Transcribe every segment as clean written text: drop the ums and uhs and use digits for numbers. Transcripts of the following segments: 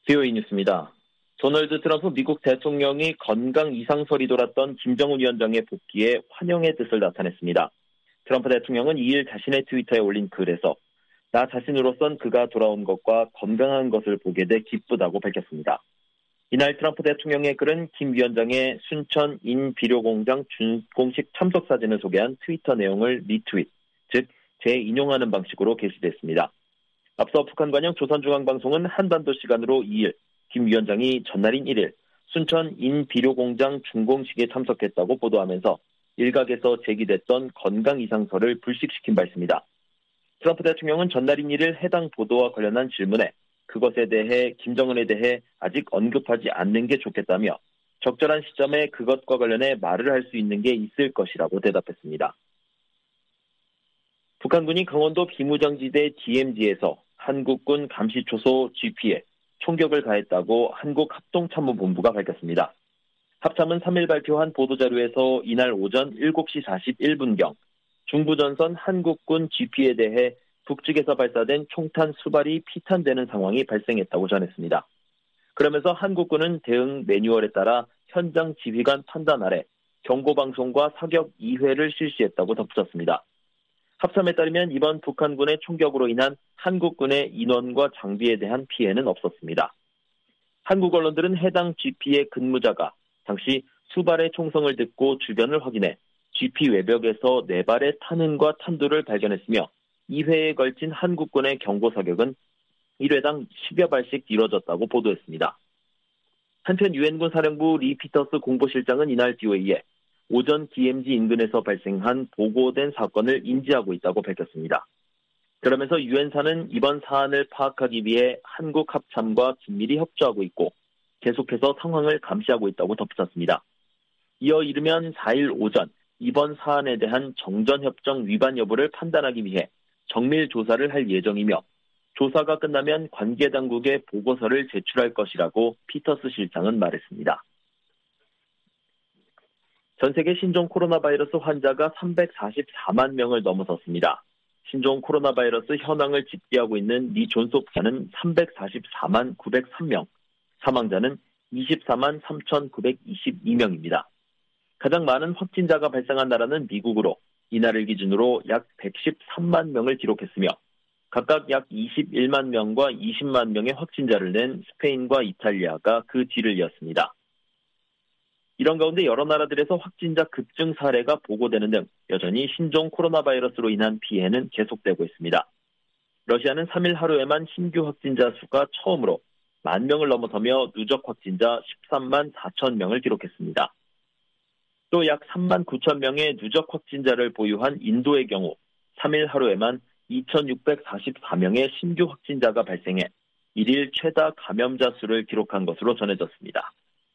BOE 뉴스입니다. 도널드 트럼프 미국 대통령이 건강 이상설이 돌았던 김정은 위원장의 복귀에 환영의 뜻을 나타냈습니다. 트럼프 대통령은 2일 자신의 트위터에 올린 글에서 나 자신으로선 그가 돌아온 것과 건강한 것을 보게 돼 기쁘다고 밝혔습니다. 이날 트럼프 대통령의 글은 김 위원장의 순천 인비료공장 공식 참석 사진을 소개한 트위터 내용을 리트윗, 즉 재인용하는 방식으로 게시됐습니다. 앞서 북한 관영 조선중앙방송은 한반도 시간으로 2일 김 위원장이 전날인 1일 순천 인비료공장 준공식에 참석했다고 보도하면서 일각에서 제기됐던 건강 이상설을 불식시킨 바 있습니다. 트럼프 대통령은 전날인 1일 해당 보도와 관련한 질문에 그것에 대해 김정은에 대해 아직 언급하지 않는 게 좋겠다며 적절한 시점에 그것과 관련해 말을 할 수 있는 게 있을 것이라고 대답했습니다. 북한군이 강원도 비무장지대 DMZ에서 한국군 감시초소 GP에 총격을 가했다고 한국합동참모본부가 밝혔습니다. 합참은 3일 발표한 보도자료에서 이날 오전 7시 41분경 중부전선 한국군 GP에 대해 북측에서 발사된 총탄 수발이 피탄되는 상황이 발생했다고 전했습니다. 그러면서 한국군은 대응 매뉴얼에 따라 현장 지휘관 판단 아래 경고방송과 사격 2회를 실시했다고 덧붙였습니다. 합참에 따르면 이번 북한군의 총격으로 인한 한국군의 인원과 장비에 대한 피해는 없었습니다. 한국 언론들은 해당 GP의 근무자가 당시 수발의 총성을 듣고 주변을 확인해 GP 외벽에서 4발의 탄흔과 탄두를 발견했으며 2회에 걸친 한국군의 경고 사격은 1회당 10여 발씩 이뤄졌다고 보도했습니다. 한편 유엔군 사령부 리 피터스 공보실장은 이날 BOA에 오전 DMZ 인근에서 발생한 보고된 사건을 인지하고 있다고 밝혔습니다. 그러면서 유엔사는 이번 사안을 파악하기 위해 한국 합참과 긴밀히 협조하고 있고 계속해서 상황을 감시하고 있다고 덧붙였습니다. 이어 이르면 4일 오전 이번 사안에 대한 정전협정 위반 여부를 판단하기 위해 정밀 조사를 할 예정이며 조사가 끝나면 관계 당국에 보고서를 제출할 것이라고 피터스 실장은 말했습니다. 전 세계 신종 코로나 바이러스 환자가 344만 명을 넘어섰습니다. 신종 코로나 바이러스 현황을 집계하고 있는 리 존스홉스는 344만 903명, 사망자는 24만 3,922명입니다. 가장 많은 확진자가 발생한 나라는 미국으로 이날을 기준으로 약 113만 명을 기록했으며 각각 약 21만 명과 20만 명의 확진자를 낸 스페인과 이탈리아가 그 뒤를 이었습니다. 이런 가운데 여러 나라들에서 확진자 급증 사례가 보고되는 등 여전히 신종 코로나 바이러스로 인한 피해는 계속되고 있습니다. 러시아는 3일 하루에만 신규 확진자 수가 처음으로 10,000명을 넘어서며 누적 확진자 13만 4천 명을 기록했습니다. 또 약 3만 9천 명의 누적 확진자를 보유한 인도의 경우 3일 하루에만 2,644명의 신규 확진자가 발생해 1일 최다 감염자 수를 기록한 것으로 전해졌습니다.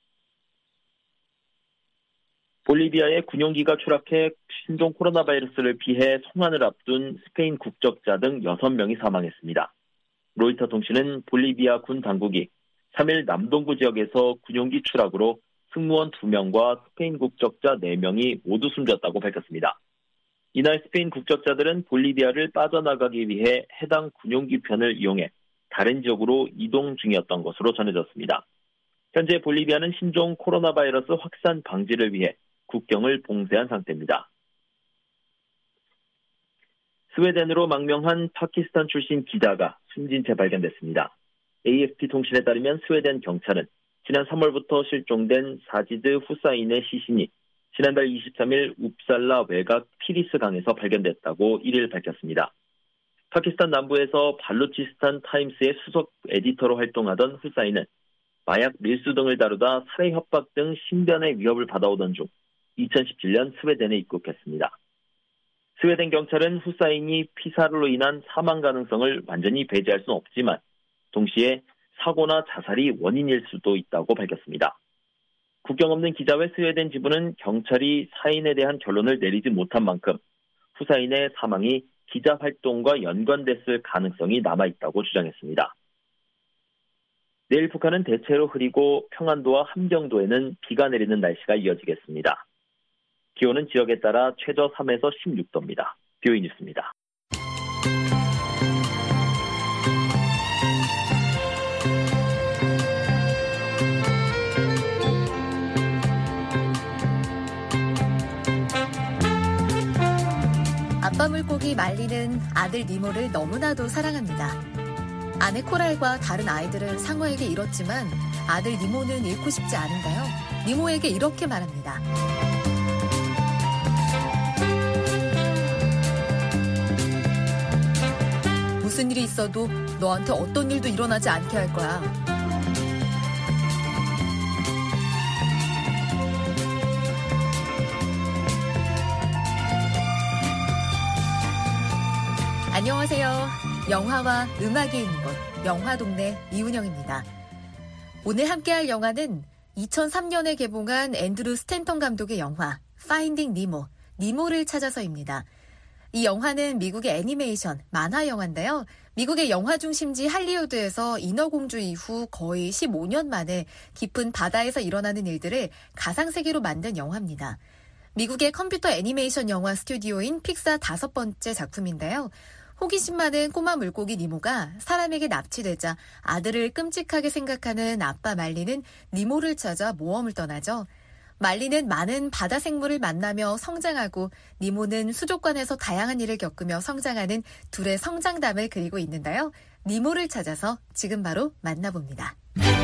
볼리비아의 군용기가 추락해 신종 코로나 바이러스를 피해 송환을 앞둔 스페인 국적자 등 6명이 사망했습니다. 로이터 통신은 볼리비아 군 당국이 3일 남동부 지역에서 군용기 추락으로 승무원 2명과 스페인 국적자 4명이 모두 숨졌다고 밝혔습니다. 이날 스페인 국적자들은 볼리비아를 빠져나가기 위해 해당 군용기 편을 이용해 다른 지역으로 이동 중이었던 것으로 전해졌습니다. 현재 볼리비아는 신종 코로나 바이러스 확산 방지를 위해 국경을 봉쇄한 상태입니다. 스웨덴으로 망명한 파키스탄 출신 기자가 숨진 채 발견됐습니다. AFP 통신에 따르면 스웨덴 경찰은 지난 3월부터 실종된 사지드 후사인의 시신이 지난달 23일 웁살라 외곽 피리스 강에서 발견됐다고 1일 밝혔습니다. 파키스탄 남부에서 발루치스탄 타임스의 수석 에디터로 활동하던 후사인은 마약 밀수 등을 다루다 살해 협박 등 신변의 위협을 받아오던 중 2017년 스웨덴에 입국했습니다. 스웨덴 경찰은 후사인이 피살로 인한 사망 가능성을 완전히 배제할 수는 없지만 동시에 사고나 자살이 원인일 수도 있다고 밝혔습니다. 국경 없는 기자회 스웨덴 지부는 경찰이 사인에 대한 결론을 내리지 못한 만큼 후사인의 사망이 기자 활동과 연관됐을 가능성이 남아있다고 주장했습니다. 내일 북한은 대체로 흐리고 평안도와 함경도에는 비가 내리는 날씨가 이어지겠습니다. 기온은 지역에 따라 최저 3에서 16도입니다. BOE 뉴스입니다. 말리는 아들 니모를 너무나도 사랑합니다. 아내 코랄과 다른 아이들은 상어에게 잃었지만 아들 니모는 잃고 싶지 않은데요. 니모에게 이렇게 말합니다. 무슨 일이 있어도 너한테 어떤 일도 일어나지 않게 할 거야. 안녕하세요. 영화와 음악이 있는 곳, 영화동네 이은영입니다. 오늘 함께할 영화는 2003년에 개봉한 앤드루 스탠턴 감독의 영화 파인딩 니모, 니모를 찾아서입니다. 이 영화는 미국의 애니메이션, 만화 영화인데요. 미국의 영화 중심지 할리우드에서 인어공주 이후 거의 15년 만에 깊은 바다에서 일어나는 일들을 가상세계로 만든 영화입니다. 미국의 컴퓨터 애니메이션 영화 스튜디오인 픽사 5번째 작품인데요. 호기심 많은 꼬마 물고기 니모가 사람에게 납치되자 아들을 끔찍하게 생각하는 아빠 말리는 니모를 찾아 모험을 떠나죠. 말리는 많은 바다 생물을 만나며 성장하고 니모는 수족관에서 다양한 일을 겪으며 성장하는 둘의 성장담을 그리고 있는데요. 니모를 찾아서 지금 바로 만나봅니다.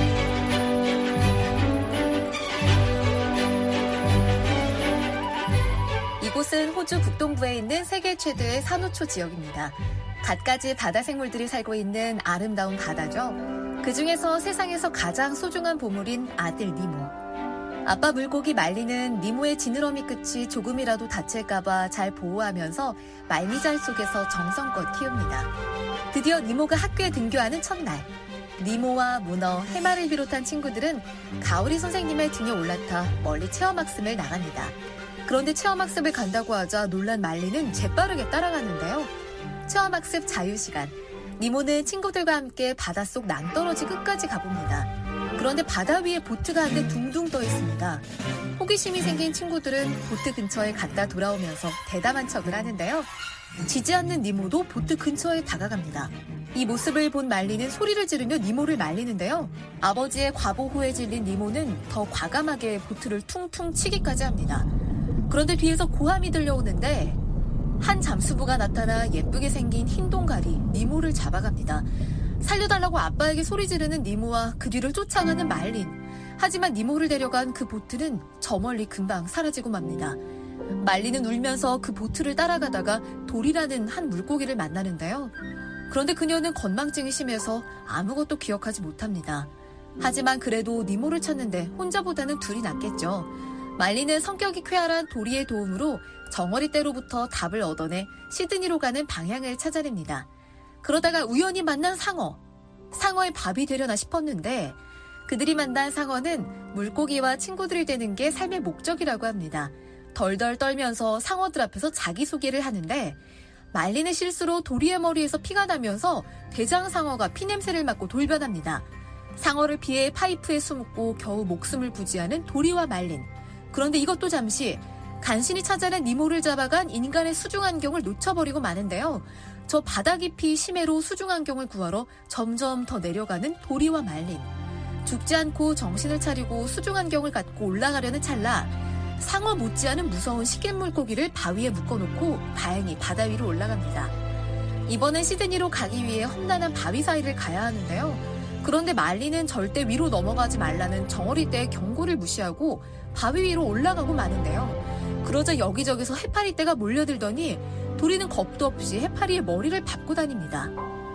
이곳은 호주 북동부에 있는 세계 최대의 산호초 지역입니다. 갖가지 바다 생물들이 살고 있는 아름다운 바다죠. 그중에서 세상에서 가장 소중한 보물인 아들 니모. 아빠 물고기 말리는 니모의 지느러미 끝이 조금이라도 다칠까봐 잘 보호하면서 말미잘 속에서 정성껏 키웁니다. 드디어 니모가 학교에 등교하는 첫날. 니모와 문어, 해마를 비롯한 친구들은 가오리 선생님의 등에 올라타 멀리 체험학습을 나갑니다. 그런데 체험학습을 간다고 하자 놀란 말리는 재빠르게 따라가는데요. 체험학습 자유시간. 니모는 친구들과 함께 바닷속 낭떠러지 끝까지 가봅니다. 그런데 바다 위에 보트가 한 대 둥둥 떠 있습니다. 호기심이 생긴 친구들은 보트 근처에 갔다 돌아오면서 대담한 척을 하는데요. 지지 않는 니모도 보트 근처에 다가갑니다. 이 모습을 본 말리는 소리를 지르며 니모를 말리는데요. 아버지의 과보호에 질린 니모는 더 과감하게 보트를 퉁퉁 치기까지 합니다. 그런데 뒤에서 고함이 들려오는데 한 잠수부가 나타나 예쁘게 생긴 흰 동가리 니모를 잡아갑니다. 살려달라고 아빠에게 소리 지르는 니모와 그 뒤를 쫓아가는 말린. 하지만 니모를 데려간 그 보트는 저 멀리 금방 사라지고 맙니다. 말린은 울면서 그 보트를 따라가다가 돌이라는 한 물고기를 만나는데요. 그런데 그녀는 건망증이 심해서 아무것도 기억하지 못합니다. 하지만 그래도 니모를 찾는데 혼자보다는 둘이 낫겠죠. 말린은 성격이 쾌활한 도리의 도움으로 정어리떼로부터 답을 얻어내 시드니로 가는 방향을 찾아냅니다. 그러다가 우연히 만난 상어의 밥이 되려나 싶었는데 그들이 만난 상어는 물고기와 친구들이 되는 게 삶의 목적이라고 합니다. 덜덜 떨면서 상어들 앞에서 자기소개를 하는데 말린의 실수로 도리의 머리에서 피가 나면서 대장상어가 피냄새를 맡고 돌변합니다. 상어를 피해 파이프에 숨고 겨우 목숨을 부지하는 도리와 말린. 그런데 이것도 잠시 간신히 찾아낸 니모를 잡아간 인간의 수중안경을 놓쳐버리고 마는데요. 저 바다 깊이 심해로 수중안경을 구하러 점점 더 내려가는 도리와 말린. 죽지 않고 정신을 차리고 수중안경을 갖고 올라가려는 찰나 상어 못지않은 무서운 식물고기를 바위에 묶어놓고 다행히 바다 위로 올라갑니다. 이번엔 시드니로 가기 위해 험난한 바위 사이를 가야 하는데요. 그런데 말리는 절대 위로 넘어가지 말라는 정어리떼의 경고를 무시하고 바위 위로 올라가고 마는데요. 그러자 여기저기서 해파리떼가 몰려들더니 도리는 겁도 없이 해파리의 머리를 밟고 다닙니다.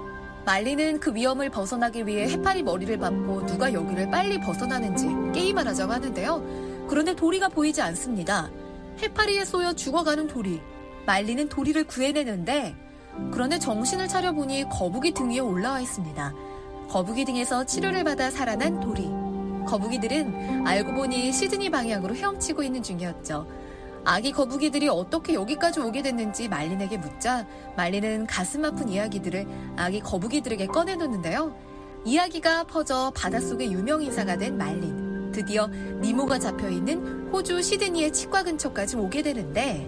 말리는 그 위험을 벗어나기 위해 해파리 머리를 밟고 누가 여기를 빨리 벗어나는지 게임을 하자고 하는데요. 그런데 도리가 보이지 않습니다. 해파리에 쏘여 죽어가는 도리. 말리는 도리를 구해내는데 그런데 정신을 차려보니 거북이 등 위에 올라와 있습니다. 거북이 등에서 치료를 받아 살아난 도리. 거북이들은 알고 보니 시드니 방향으로 헤엄치고 있는 중이었죠. 아기 거북이들이 어떻게 여기까지 오게 됐는지 말린에게 묻자 말린은 가슴 아픈 이야기들을 아기 거북이들에게 꺼내놓는데요. 이야기가 퍼져 바닷속의 유명인사가 된 말린. 드디어 니모가 잡혀있는 호주 시드니의 치과 근처까지 오게 되는데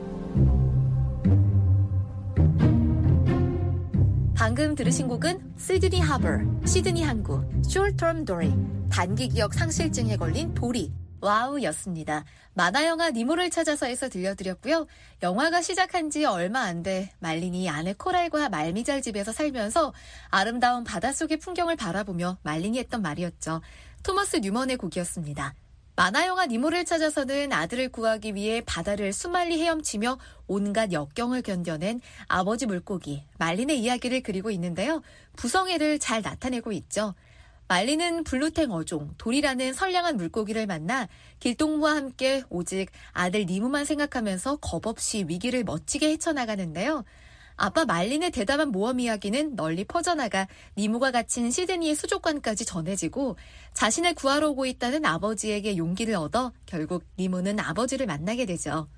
방금 들으신 곡은 시드니 하버, 시드니 항구, Short Term Dory, 단기 기억 상실증에 걸린 도리, 와우였습니다. 만화영화 니모를 찾아서에서 들려드렸고요. 영화가 시작한 지 얼마 안 돼 말린이 아내 코랄과 말미잘 집에서 살면서 아름다운 바닷속의 풍경을 바라보며 말린이 했던 말이었죠. 토머스 뉴먼의 곡이었습니다. 만화영화 니모를 찾아서는 아들을 구하기 위해 바다를 수말리 헤엄치며 온갖 역경을 견뎌낸 아버지 물고기 말린의 이야기를 그리고 있는데요. 부성애를 잘 나타내고 있죠. 말린은 블루탱 어종 돌이라는 선량한 물고기를 만나 길동무와 함께 오직 아들 니모만 생각하면서 겁없이 위기를 멋지게 헤쳐나가는데요. 아빠 말린의 대담한 모험 이야기는 널리 퍼져나가 니모가 갇힌 시드니의 수족관까지 전해지고 자신을 구하러 오고 있다는 아버지에게 용기를 얻어 결국 니모는 아버지를 만나게 되죠.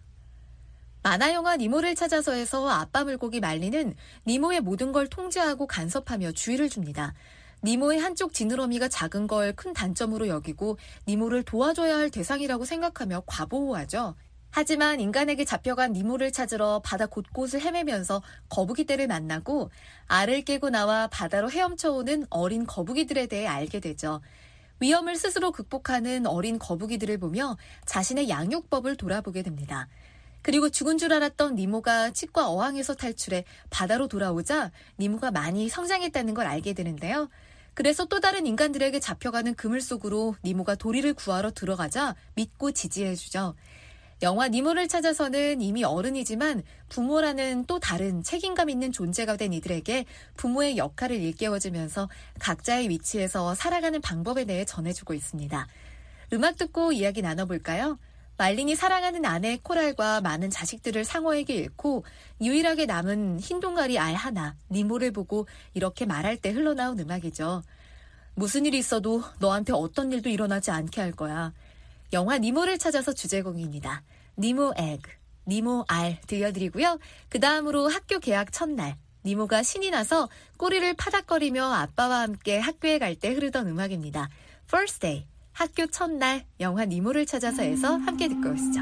만화영화 니모를 찾아서에서 아빠 물고기 말린은 니모의 모든 걸 통제하고 간섭하며 주의를 줍니다. 니모의 한쪽 지느러미가 작은 걸 큰 단점으로 여기고 니모를 도와줘야 할 대상이라고 생각하며 과보호하죠. 하지만 인간에게 잡혀간 니모를 찾으러 바다 곳곳을 헤매면서 거북이떼를 만나고 알을 깨고 나와 바다로 헤엄쳐오는 어린 거북이들에 대해 알게 되죠. 위험을 스스로 극복하는 어린 거북이들을 보며 자신의 양육법을 돌아보게 됩니다. 그리고 죽은 줄 알았던 니모가 치과 어항에서 탈출해 바다로 돌아오자 니모가 많이 성장했다는 걸 알게 되는데요. 그래서 또 다른 인간들에게 잡혀가는 그물 속으로 니모가 도리를 구하러 들어가자 믿고 지지해주죠. 영화 니모를 찾아서는 이미 어른이지만 부모라는 또 다른 책임감 있는 존재가 된 이들에게 부모의 역할을 일깨워주면서 각자의 위치에서 살아가는 방법에 대해 전해주고 있습니다. 음악 듣고 이야기 나눠볼까요? 말린이 사랑하는 아내 코랄과 많은 자식들을 상어에게 잃고 유일하게 남은 흰 동아리 알 하나, 니모를 보고 이렇게 말할 때 흘러나온 음악이죠. 무슨 일이 있어도 너한테 어떤 일도 일어나지 않게 할 거야. 영화 니모를 찾아서 주제곡입니다. 니모 에그, 니모 알 들려드리고요. 그 다음으로 학교 개학 첫날, 니모가 신이 나서 꼬리를 파닥거리며 아빠와 함께 학교에 갈 때 흐르던 음악입니다. First Day. 학교 첫날 영화 니모를 찾아서에서 함께 듣고 오시죠.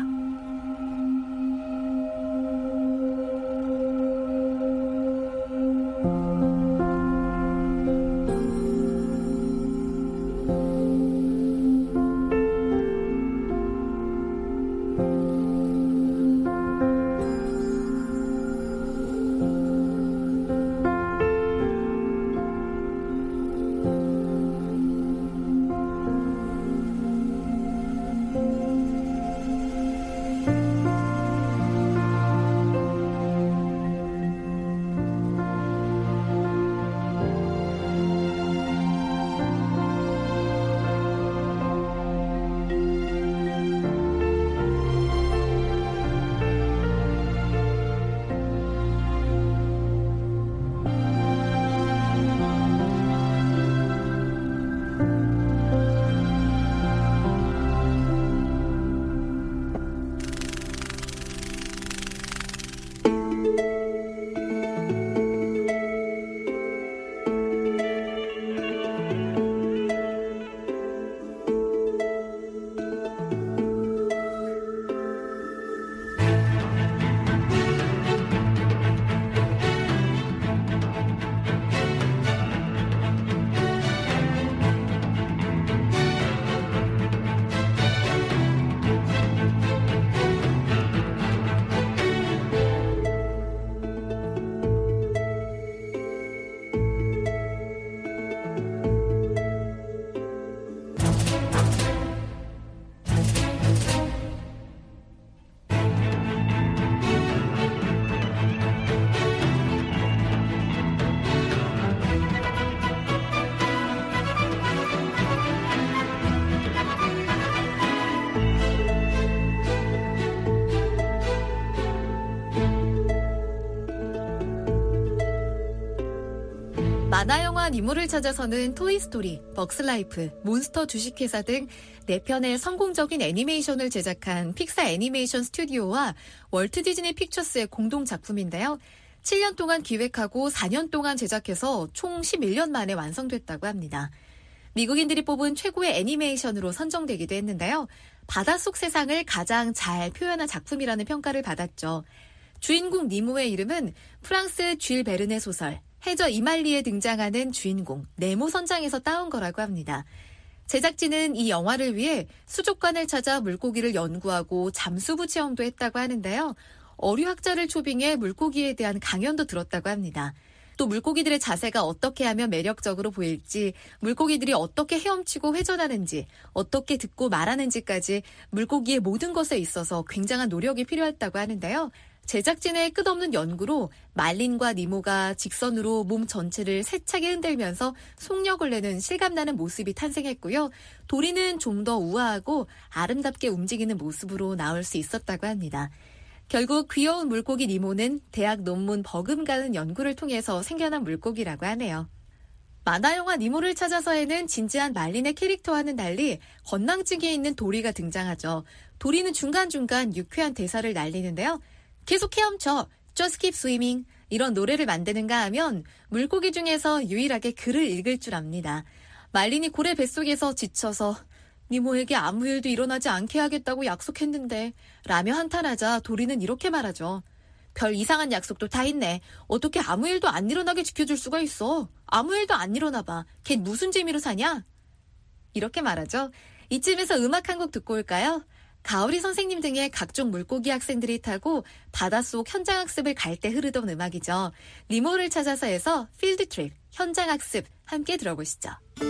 만화영화 니모를 찾아서는 토이스토리, 벅스라이프, 몬스터 주식회사 등 4편의 성공적인 애니메이션을 제작한 픽사 애니메이션 스튜디오와 월트 디즈니 픽처스의 공동작품인데요. 7년 동안 기획하고 4년 동안 제작해서 총 11년 만에 완성됐다고 합니다. 미국인들이 뽑은 최고의 애니메이션으로 선정되기도 했는데요. 바닷속 세상을 가장 잘 표현한 작품이라는 평가를 받았죠. 주인공 니모의 이름은 프랑스 쥘 베른의 소설 해저 이말리에 등장하는 주인공 네모 선장에서 따온 거라고 합니다. 제작진은 이 영화를 위해 수족관을 찾아 물고기를 연구하고 잠수부 체험도 했다고 하는데요. 어류학자를 초빙해 물고기에 대한 강연도 들었다고 합니다. 또 물고기들의 자세가 어떻게 하면 매력적으로 보일지, 물고기들이 어떻게 헤엄치고 회전하는지, 어떻게 듣고 말하는지까지 물고기의 모든 것에 있어서 굉장한 노력이 필요했다고 하는데요. 제작진의 끝없는 연구로 말린과 니모가 직선으로 몸 전체를 세차게 흔들면서 속력을 내는 실감나는 모습이 탄생했고요. 도리는 좀 더 우아하고 아름답게 움직이는 모습으로 나올 수 있었다고 합니다. 결국 귀여운 물고기 니모는 대학 논문 버금가는 연구를 통해서 생겨난 물고기라고 하네요. 만화영화 니모를 찾아서에는 진지한 말린의 캐릭터와는 달리 건망증에 있는 도리가 등장하죠. 도리는 중간중간 유쾌한 대사를 날리는데요. 계속 헤엄쳐, just keep swimming, 이런 노래를 만드는가 하면 물고기 중에서 유일하게 글을 읽을 줄 압니다. 말린이 고래 뱃속에서 지쳐서 니모에게 아무 일도 일어나지 않게 하겠다고 약속했는데 라며 한탄하자 도리는 이렇게 말하죠. 별 이상한 약속도 다 했네. 어떻게 아무 일도 안 일어나게 지켜줄 수가 있어. 아무 일도 안 일어나 봐. 걔 무슨 재미로 사냐? 이렇게 말하죠. 이쯤에서 음악 한 곡 듣고 올까요? 가오리 선생님 등의 각종 물고기 학생들이 타고 바닷속 현장학습을 갈 때 흐르던 음악이죠. 니모를 찾아서에서 필드 트립, 현장학습 함께 들어보시죠.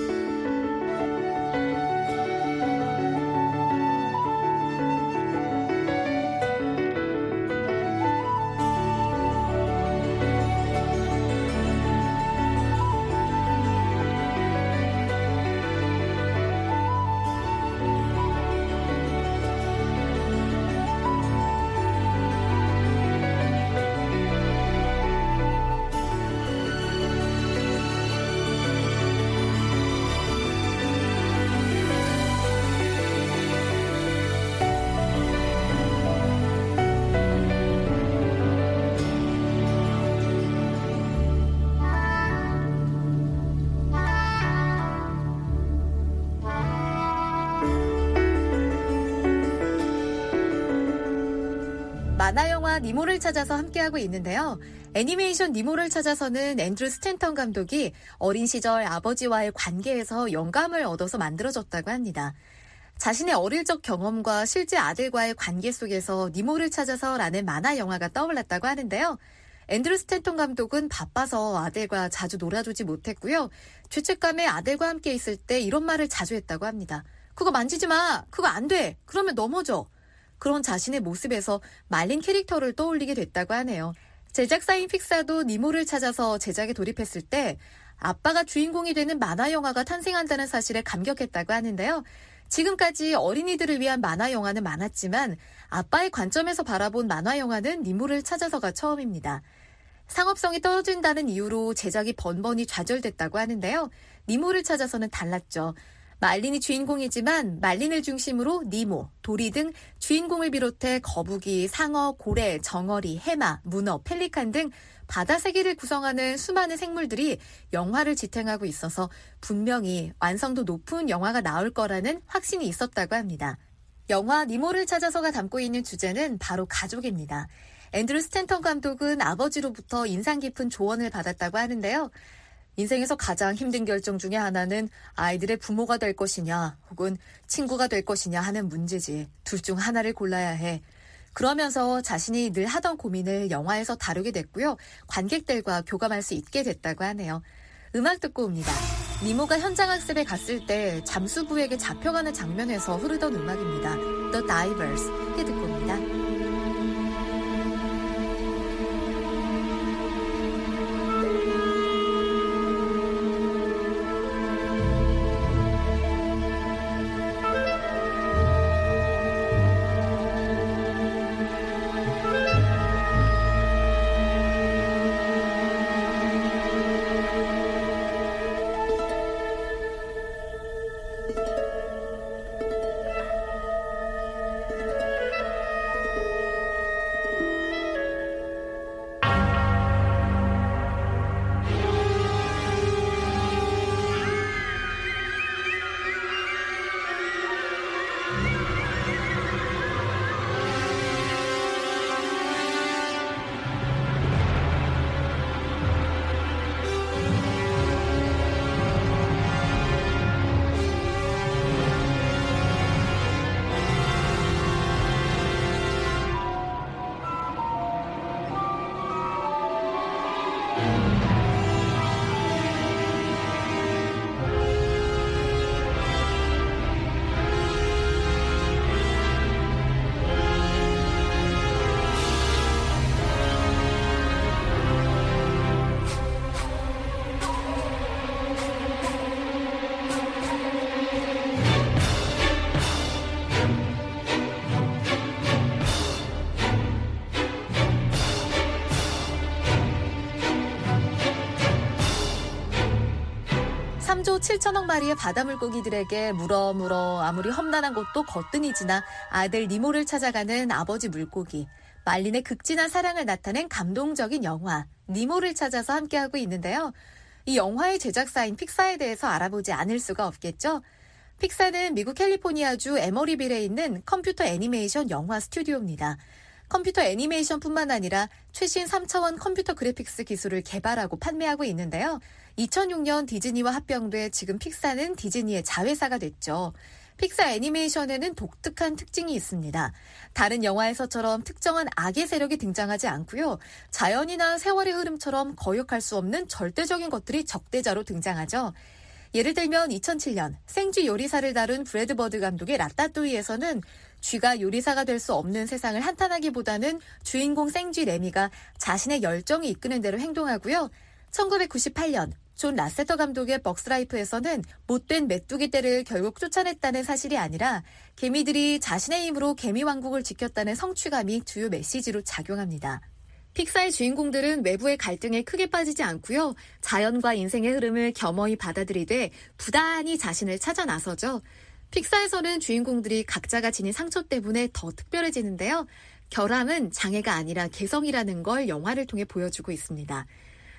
만화영화 니모를 찾아서 함께하고 있는데요. 애니메이션 니모를 찾아서는 앤드루 스탠턴 감독이 어린 시절 아버지와의 관계에서 영감을 얻어서 만들어졌다고 합니다. 자신의 어릴 적 경험과 실제 아들과의 관계 속에서 니모를 찾아서라는 만화영화가 떠올랐다고 하는데요. 앤드루 스탠턴 감독은 바빠서 아들과 자주 놀아주지 못했고요. 죄책감에 아들과 함께 있을 때 이런 말을 자주 했다고 합니다. 그거 만지지 마! 그거 안 돼! 그러면 넘어져! 그런 자신의 모습에서 말린 캐릭터를 떠올리게 됐다고 하네요. 제작사인 픽사도 니모를 찾아서 제작에 돌입했을 때 아빠가 주인공이 되는 만화영화가 탄생한다는 사실에 감격했다고 하는데요. 지금까지 어린이들을 위한 만화영화는 많았지만 아빠의 관점에서 바라본 만화영화는 니모를 찾아서가 처음입니다. 상업성이 떨어진다는 이유로 제작이 번번이 좌절됐다고 하는데요. 니모를 찾아서는 달랐죠. 말린이 주인공이지만 말린을 중심으로 니모, 도리 등 주인공을 비롯해 거북이, 상어, 고래, 정어리, 해마, 문어, 펠리칸 등 바다 세계를 구성하는 수많은 생물들이 영화를 지탱하고 있어서 분명히 완성도 높은 영화가 나올 거라는 확신이 있었다고 합니다. 영화 니모를 찾아서가 담고 있는 주제는 바로 가족입니다. 앤드루 스탠턴 감독은 아버지로부터 인상 깊은 조언을 받았다고 하는데요. 인생에서 가장 힘든 결정 중에 하나는 아이들의 부모가 될 것이냐 혹은 친구가 될 것이냐 하는 문제지. 둘 중 하나를 골라야 해. 그러면서 자신이 늘 하던 고민을 영화에서 다루게 됐고요. 관객들과 교감할 수 있게 됐다고 하네요. 음악 듣고 옵니다. 니모가 현장학습에 갔을 때 잠수부에게 잡혀가는 장면에서 흐르던 음악입니다. The Divers 듣고 옵니다. 최소 7천억 마리의 바다 물고기들에게 물어 아무리 험난한 곳도 거뜬히 지나 아들 니모를 찾아가는 아버지 물고기. 말린의 극진한 사랑을 나타낸 감동적인 영화 니모를 찾아서 함께하고 있는데요. 이 영화의 제작사인 픽사에 대해서 알아보지 않을 수가 없겠죠. 픽사는 미국 캘리포니아주 에머리빌에 있는 컴퓨터 애니메이션 영화 스튜디오입니다. 컴퓨터 애니메이션뿐만 아니라 최신 3차원 컴퓨터 그래픽스 기술을 개발하고 판매하고 있는데요. 2006년 디즈니와 합병돼 지금 픽사는 디즈니의 자회사가 됐죠. 픽사 애니메이션에는 독특한 특징이 있습니다. 다른 영화에서처럼 특정한 악의 세력이 등장하지 않고요. 자연이나 세월의 흐름처럼 거역할 수 없는 절대적인 것들이 적대자로 등장하죠. 예를 들면 2007년 생쥐 요리사를 다룬 브래드 버드 감독의 라따뚜이에서는 쥐가 요리사가 될 수 없는 세상을 한탄하기보다는 주인공 생쥐 레미가 자신의 열정이 이끄는 대로 행동하고요. 1998년 존 라세터 감독의 벅스라이프에서는 못된 메뚜기 떼를 결국 쫓아냈다는 사실이 아니라 개미들이 자신의 힘으로 개미 왕국을 지켰다는 성취감이 주요 메시지로 작용합니다. 픽사의 주인공들은 외부의 갈등에 크게 빠지지 않고요. 자연과 인생의 흐름을 겸허히 받아들이되 부단히 자신을 찾아 나서죠. 픽사에서는 주인공들이 각자가 지닌 상처 때문에 더 특별해지는데요. 결함은 장애가 아니라 개성이라는 걸 영화를 통해 보여주고 있습니다.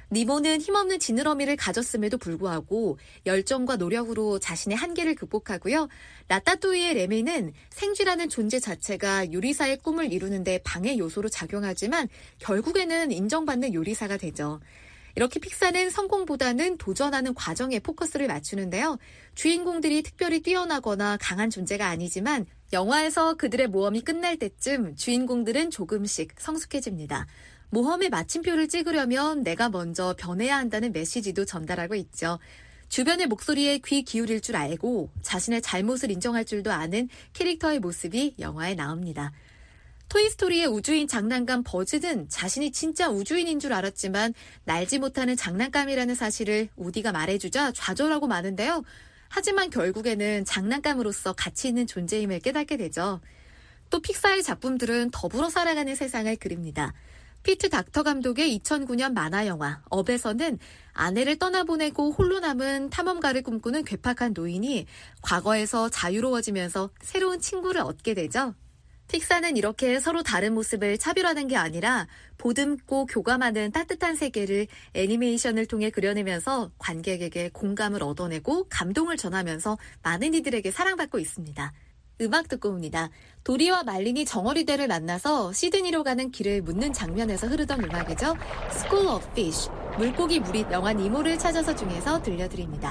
니모는 힘없는 지느러미를 가졌음에도 불구하고 열정과 노력으로 자신의 한계를 극복하고요. 라따뚜이의 레미는 생쥐라는 존재 자체가 요리사의 꿈을 이루는 데 방해 요소로 작용하지만 결국에는 인정받는 요리사가 되죠. 이렇게 픽사는 성공보다는 도전하는 과정에 포커스를 맞추는데요. 주인공들이 특별히 뛰어나거나 강한 존재가 아니지만 영화에서 그들의 모험이 끝날 때쯤 주인공들은 조금씩 성숙해집니다. 모험의 마침표를 찍으려면 내가 먼저 변해야 한다는 메시지도 전달하고 있죠. 주변의 목소리에 귀 기울일 줄 알고 자신의 잘못을 인정할 줄도 아는 캐릭터의 모습이 영화에 나옵니다. 토이스토리의 우주인 장난감 버즈는 자신이 진짜 우주인인 줄 알았지만 날지 못하는 장난감이라는 사실을 우디가 말해주자 좌절하고 마는데요. 하지만 결국에는 장난감으로서 가치 있는 존재임을 깨닫게 되죠. 또 픽사의 작품들은 더불어 살아가는 세상을 그립니다. 피트 닥터 감독의 2009년 만화영화 업에서는 아내를 떠나보내고 홀로 남은 탐험가를 꿈꾸는 괴팍한 노인이 과거에서 자유로워지면서 새로운 친구를 얻게 되죠. 픽사는 이렇게 서로 다른 모습을 차별하는 게 아니라 보듬고 교감하는 따뜻한 세계를 애니메이션을 통해 그려내면서 관객에게 공감을 얻어내고 감동을 전하면서 많은 이들에게 사랑받고 있습니다. 음악 듣고 옵니다. 도리와 말린이 정어리대를 만나서 시드니로 가는 길을 묻는 장면에서 흐르던 음악이죠. School of Fish, 물고기 무리 영화 니모를 찾아서 중에서 들려드립니다.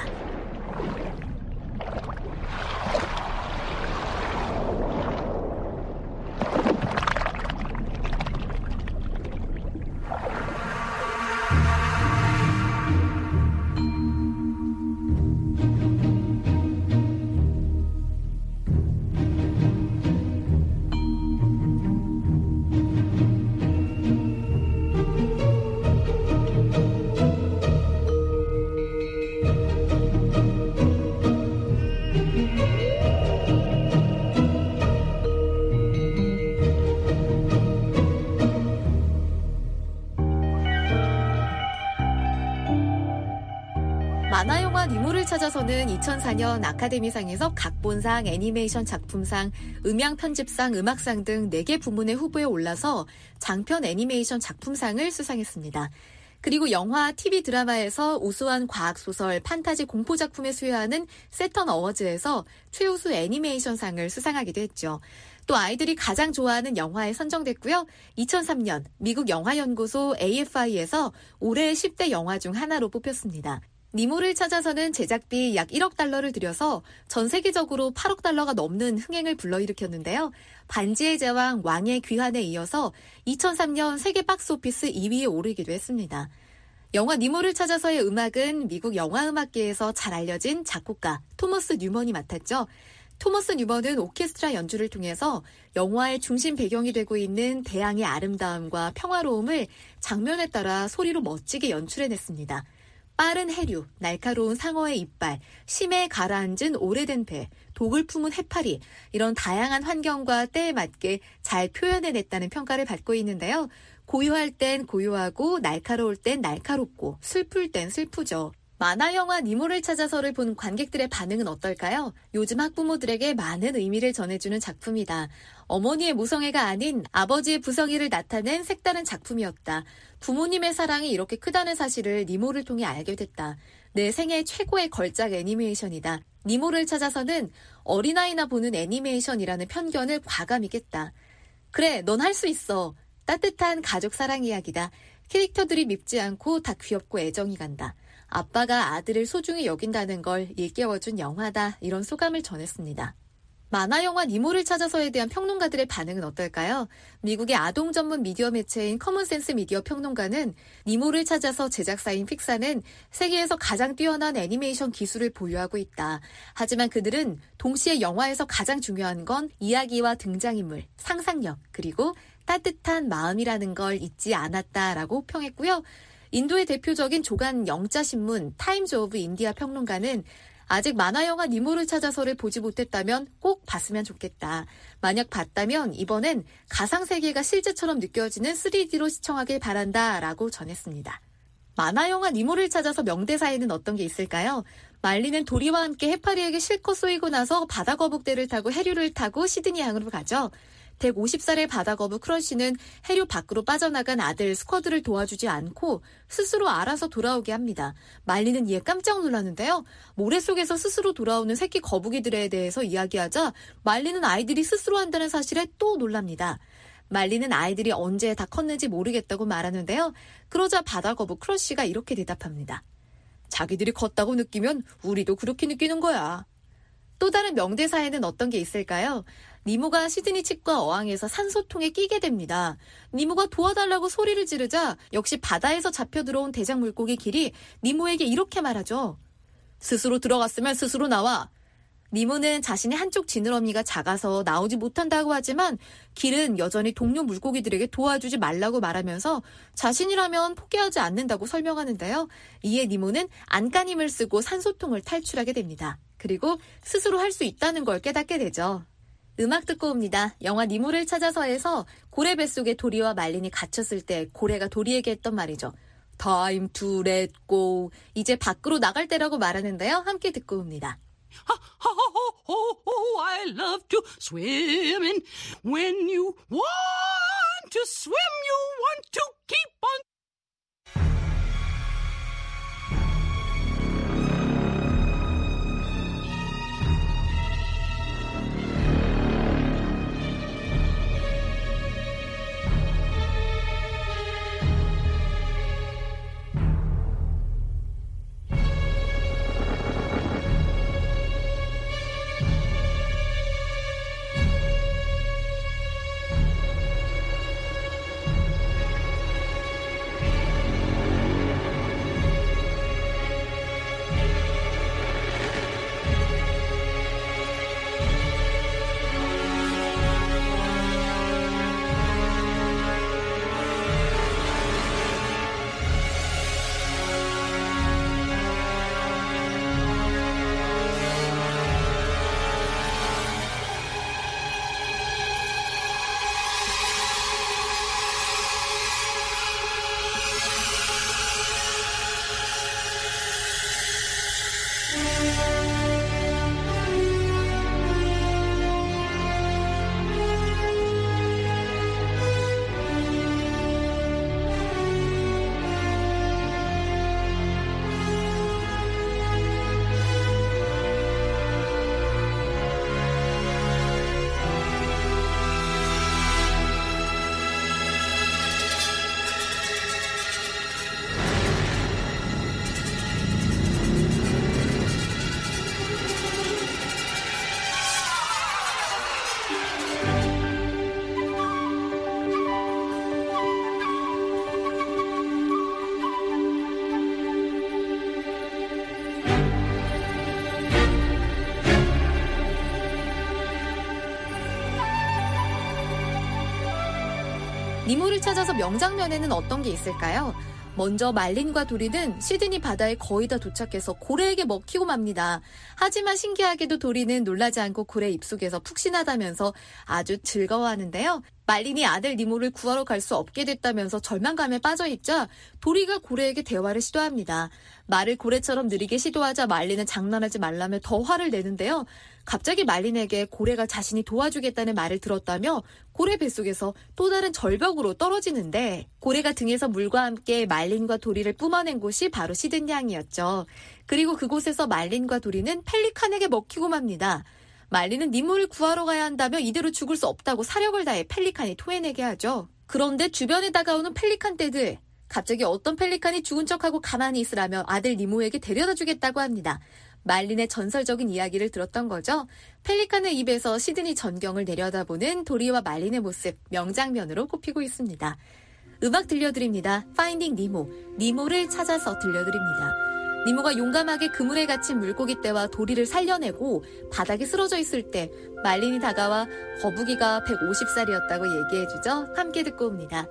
만화영화 니모를 찾아서는 2004년 아카데미상에서 각본상, 애니메이션 작품상, 음향 편집상, 음악상 등 4개 부문의 후보에 올라서 장편 애니메이션 작품상을 수상했습니다. 그리고 영화, TV 드라마에서 우수한 과학소설, 판타지 공포작품에 수여하는 세턴 어워즈에서 최우수 애니메이션상을 수상하기도 했죠. 또 아이들이 가장 좋아하는 영화에 선정됐고요. 2003년 미국 영화연구소 AFI에서 올해의 10대 영화 중 하나로 뽑혔습니다. 니모를 찾아서는 제작비 약 1억 달러를 들여서 전 세계적으로 8억 달러가 넘는 흥행을 불러일으켰는데요. 반지의 제왕, 왕의 귀환에 이어서 2003년 세계 박스오피스 2위에 오르기도 했습니다. 영화 니모를 찾아서의 음악은 미국 영화음악계에서 잘 알려진 작곡가 토머스 뉴먼이 맡았죠. 토머스 뉴먼은 오케스트라 연주를 통해서 영화의 중심 배경이 되고 있는 대양의 아름다움과 평화로움을 장면에 따라 소리로 멋지게 연출해냈습니다. 빠른 해류, 날카로운 상어의 이빨, 심해 가라앉은 오래된 배, 독을 품은 해파리, 이런 다양한 환경과 때에 맞게 잘 표현해냈다는 평가를 받고 있는데요. 고요할 땐 고요하고 날카로울 땐 날카롭고 슬플 땐 슬프죠. 만화 영화 니모를 찾아서를 본 관객들의 반응은 어떨까요? 요즘 학부모들에게 많은 의미를 전해주는 작품이다. 어머니의 무성애가 아닌 아버지의 부성애를 나타낸 색다른 작품이었다. 부모님의 사랑이 이렇게 크다는 사실을 니모를 통해 알게 됐다. 내 생애 최고의 걸작 애니메이션이다. 니모를 찾아서는 어린아이나 보는 애니메이션이라는 편견을 과감히 깼다. 그래, 넌 할 수 있어. 따뜻한 가족 사랑 이야기다. 캐릭터들이 밉지 않고 다 귀엽고 애정이 간다. 아빠가 아들을 소중히 여긴다는 걸 일깨워준 영화다. 이런 소감을 전했습니다. 만화 영화 니모를 찾아서에 대한 평론가들의 반응은 어떨까요? 미국의 아동 전문 미디어 매체인 커먼센스 미디어 평론가는 니모를 찾아서 제작사인 픽사는 세계에서 가장 뛰어난 애니메이션 기술을 보유하고 있다. 하지만 그들은 동시에 영화에서 가장 중요한 건 이야기와 등장인물, 상상력, 그리고 따뜻한 마음이라는 걸 잊지 않았다라고 평했고요. 인도의 대표적인 조간 영자신문 타임즈 오브 인디아 평론가는 아직 만화영화 니모를 찾아서를 보지 못했다면 꼭 봤으면 좋겠다. 만약 봤다면 이번엔 가상세계가 실제처럼 느껴지는 3D로 시청하길 바란다 라고 전했습니다. 만화영화 니모를 찾아서 명대사에는 어떤 게 있을까요? 말리는 도리와 함께 해파리에게 실컷 쏘이고 나서 바다거북대를 타고 해류를 타고 시드니항으로 가죠. 150살의 바다거북 크러쉬는 해류 밖으로 빠져나간 아들 스쿼드를 도와주지 않고 스스로 알아서 돌아오게 합니다. 말리는 이에 깜짝 놀랐는데요. 모래 속에서 스스로 돌아오는 새끼 거북이들에 대해서 이야기하자 말리는 아이들이 스스로 한다는 사실에 또 놀랍니다. 말리는 아이들이 언제 다 컸는지 모르겠다고 말하는데요. 그러자 바다거북 크러쉬가 이렇게 대답합니다. 자기들이 컸다고 느끼면 우리도 그렇게 느끼는 거야. 또 다른 명대사에는 어떤 게 있을까요? 니모가 시드니 칩과 어항에서 산소통에 끼게 됩니다. 니모가 도와달라고 소리를 지르자 역시 바다에서 잡혀 들어온 대장 물고기 길이 니모에게 이렇게 말하죠. 스스로 들어갔으면 스스로 나와. 니모는 자신의 한쪽 지느러미가 작아서 나오지 못한다고 하지만 길은 여전히 동료 물고기들에게 도와주지 말라고 말하면서 자신이라면 포기하지 않는다고 설명하는데요. 이에 니모는 안간힘을 쓰고 산소통을 탈출하게 됩니다. 그리고 스스로 할 수 있다는 걸 깨닫게 되죠. 음악 듣고 옵니다. 영화 니모를 찾아서에서 고래 뱃속에 도리와 말린이 갇혔을 때 고래가 도리에게 했던 말이죠. Time to let go. 이제 밖으로 나갈 때라고 말하는데요. 함께 듣고 옵니다. I love to swim and when you want to swim, you want to keep on. 니모를 찾아서 명장면에는 어떤 게 있을까요? 먼저 말린과 도리는 시드니 바다에 거의 다 도착해서 고래에게 먹히고 맙니다. 하지만 신기하게도 도리는 놀라지 않고 고래 입속에서 푹신하다면서 아주 즐거워하는데요. 말린이 아들 니모를 구하러 갈 수 없게 됐다면서 절망감에 빠져있자 도리가 고래에게 대화를 시도합니다. 말을 고래처럼 느리게 시도하자 말린은 장난하지 말라며 더 화를 내는데요. 갑자기 말린에게 고래가 자신이 도와주겠다는 말을 들었다며 고래 뱃속에서 또 다른 절벽으로 떨어지는데 고래가 등에서 물과 함께 말린과 도리를 뿜어낸 곳이 바로 시든양이었죠. 그리고 그곳에서 말린과 도리는 펠리칸에게 먹히고 맙니다. 말린은 니모를 구하러 가야 한다며 이대로 죽을 수 없다고 사력을 다해 펠리칸이 토해내게 하죠. 그런데 주변에 다가오는 펠리칸 떼들, 갑자기 어떤 펠리칸이 죽은 척하고 가만히 있으라며 아들 니모에게 데려다 주겠다고 합니다. 말린의 전설적인 이야기를 들었던 거죠. 펠리칸의 입에서 시드니 전경을 내려다보는 도리와 말린의 모습, 명장면으로 꼽히고 있습니다. 음악 들려드립니다. 파인딩 니모, 니모를 찾아서 들려드립니다. 니모가 용감하게 그물에 갇힌 물고기 떼와 도리를 살려내고 바닥에 쓰러져 있을 때 말린이 다가와 거북이가 150살이었다고 얘기해주죠. 함께 듣고 옵니다.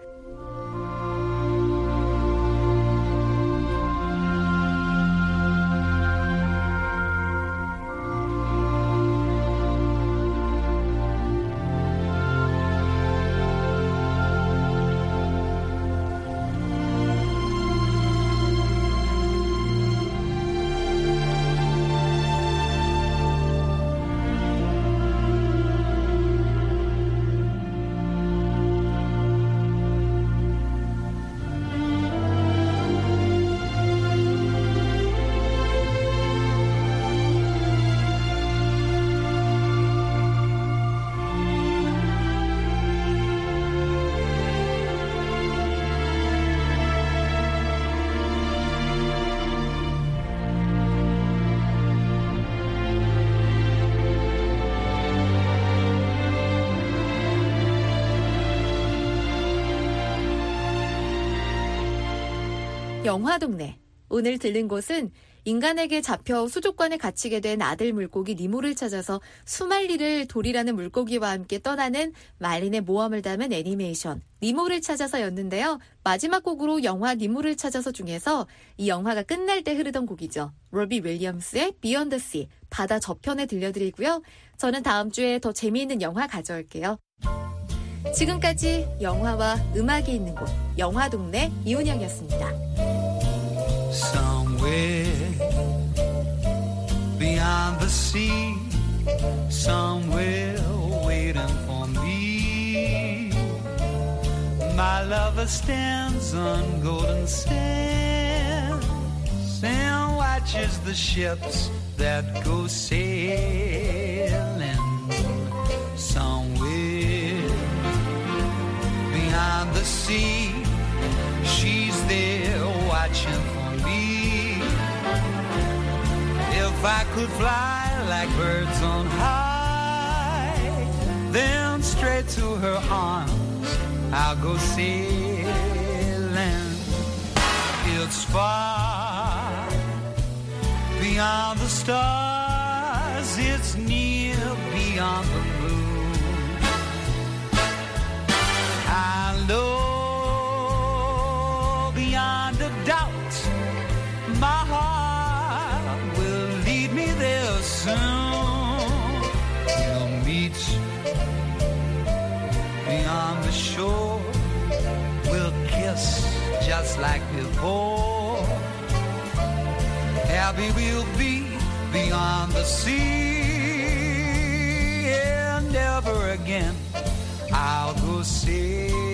영화동네. 오늘 들른 곳은 인간에게 잡혀 수족관에 갇히게 된 아들 물고기 니모를 찾아서 수말리를 도리라는 물고기와 함께 떠나는 말린의 모험을 담은 애니메이션 니모를 찾아서였는데요. 마지막 곡으로 영화 니모를 찾아서 중에서 이 영화가 끝날 때 흐르던 곡이죠. 로비 윌리엄스의 비욘드 씨, 바다 저편에 들려드리고요. 저는 다음 주에 더 재미있는 영화 가져올게요. 지금까지 영화와 음악이 있는 곳 영화동네 이은영이었습니다. Somewhere beyond the sea, somewhere waiting for me, my lover stands on golden sands and watches the ships that go sailing. Somewhere beyond the sea, she's there watching for me. If I could fly like birds on high, then straight to her arms I'll go sailing. It's far beyond the stars, it's near beyond the moon. I know beyond a doubt my heart will lead me there soon. We'll meet beyond the shore, we'll kiss just like before. Happy we'll be beyond the sea, and never again I'll go sailing.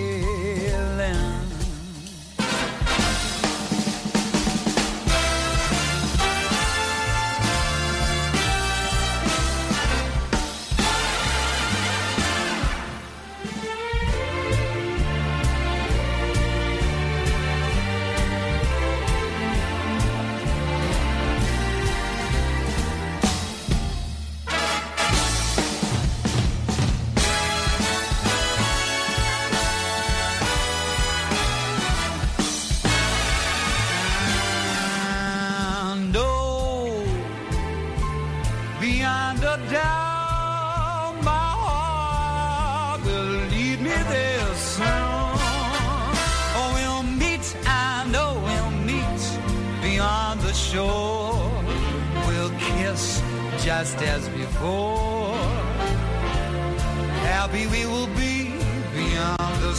Just as before, happy we will be beyond of the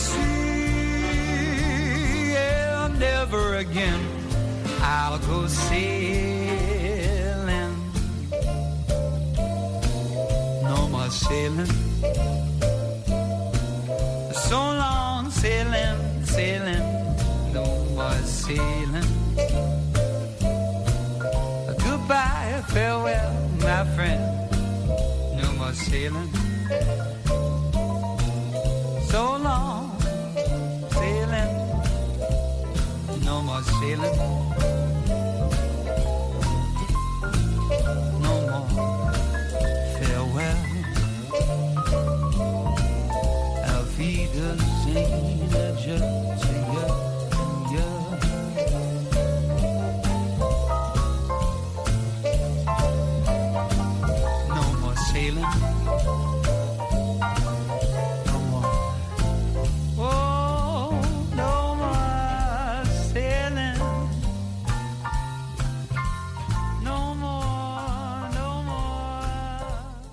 sea. Yeah, never again I'll go sailing. No more sailing. So long sailing, sailing. No more sailing. Goodbye, farewell, my friend. No more sailing. So long sailing. No more sailing. No more farewell. Auf Wiedersehen, adieu to you, you. No more sailing. No more. Oh, no more sailing. No more, no more.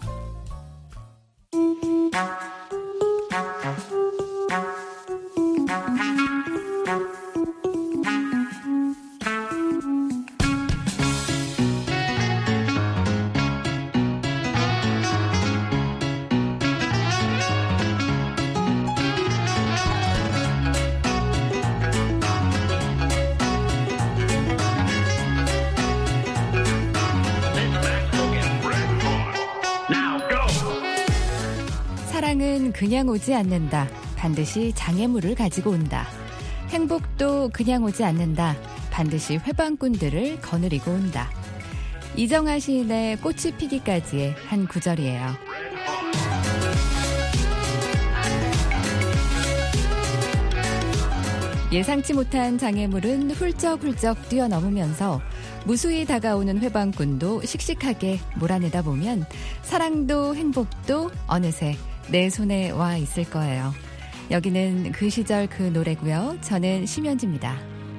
사랑은 그냥 오지 않는다. 반드시 장애물을 가지고 온다. 행복도 그냥 오지 않는다. 반드시 회방꾼들을 거느리고 온다. 이정아 시인의 꽃이 피기까지의 한 구절이에요. 예상치 못한 장애물은 훌쩍훌쩍 뛰어넘으면서 무수히 다가오는 회방꾼도 씩씩하게 몰아내다 보면 사랑도 행복도 어느새 내 손에 와 있을 거예요. 여기는 그 시절 그 노래고요. 저는 심연지입니다.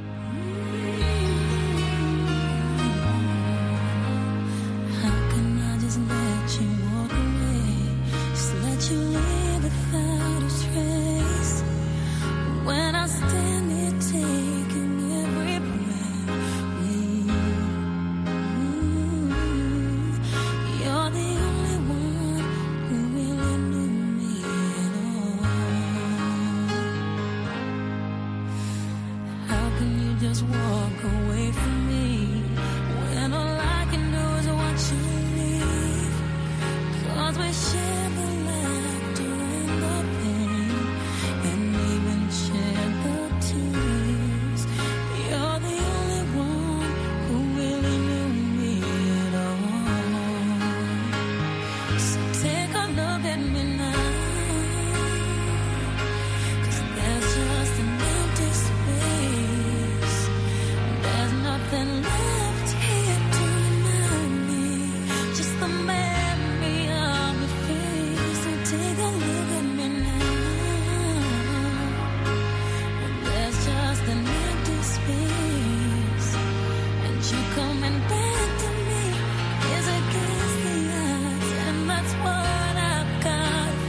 Just walk away from me when all I can do is watch you leave. 'Cause we share the laughter and the pain and even share the tears. You're the only one who really knew me at all. So take a look at me now, 'cause there's just an empty space. Nothing left here to remind me, just the memory of your face. So take a look at me now, and there's just an empty space, and you coming back to me is against the odds, and that's what I've got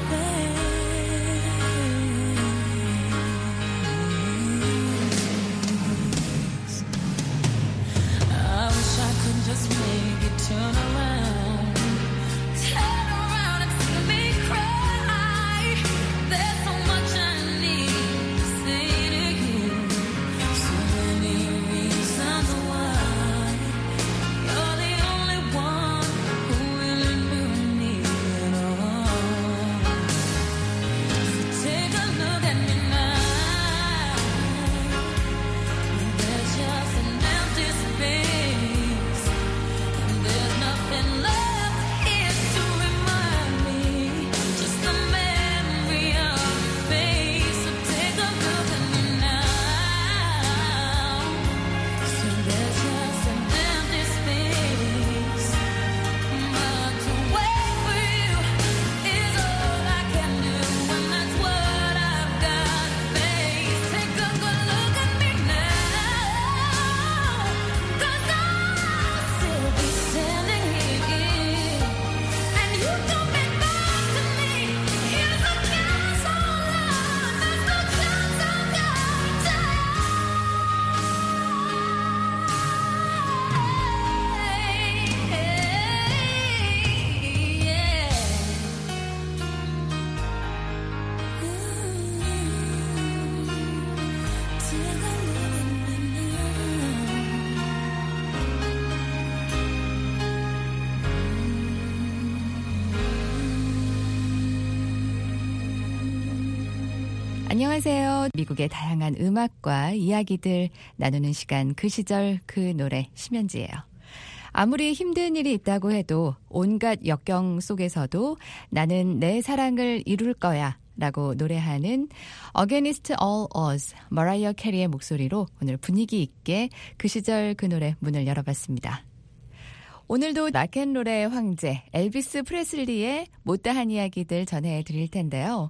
안녕하세요. 미국의 다양한 음악과 이야기들 나누는 시간 그 시절 그 노래 심연지예요. 아무리 힘든 일이 있다고 해도 온갖 역경 속에서도 나는 내 사랑을 이룰 거야 라고 노래하는 Against All Odds 머라이어 캐리의 목소리로 오늘 분위기 있게 그 시절 그 노래 문을 열어봤습니다. 오늘도 락앤롤의 황제 엘비스 프레슬리의 못다한 이야기들 전해드릴 텐데요.